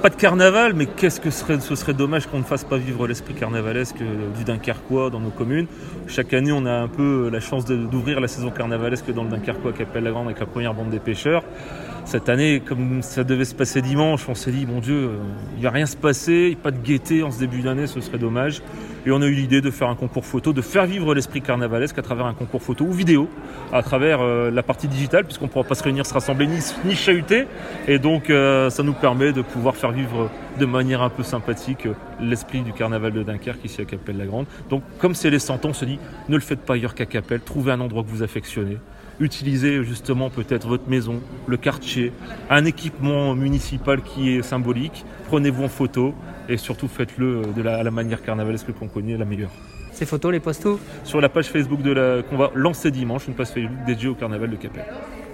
pas de carnaval, mais ce serait dommage qu'on ne fasse pas vivre l'esprit carnavalesque du Dunkerquois dans nos communes. Chaque année, on a un peu la chance d'ouvrir la saison carnavalesque dans le Dunkerquois Capelle-la-Grande avec la première bande des pêcheurs. Cette année, comme ça devait se passer dimanche, on s'est dit, mon Dieu, il ne va rien se passer, pas de gaieté en ce début d'année, ce serait dommage. Et on a eu l'idée de faire un concours photo, de faire vivre l'esprit carnavalesque à travers un concours photo ou vidéo, à travers la partie digitale, puisqu'on ne pourra pas se réunir, se rassembler, ni chahuter. Et donc, ça nous permet de pouvoir faire vivre de manière un peu sympathique l'esprit du carnaval de Dunkerque ici à Capelle-la-Grande. Donc, comme c'est les 100 ans, on se dit, ne le faites pas ailleurs qu'à Capelle, trouvez un endroit que vous affectionnez. Utilisez justement peut-être votre maison, le quartier, un équipement municipal qui est symbolique. Prenez-vous en photo et surtout faites-le à la manière carnavalesque qu'on connaît, la meilleure. Ces photos, les postes où ? Sur la page Facebook qu'on va lancer dimanche, une page Facebook dédiée au carnaval de Capelle.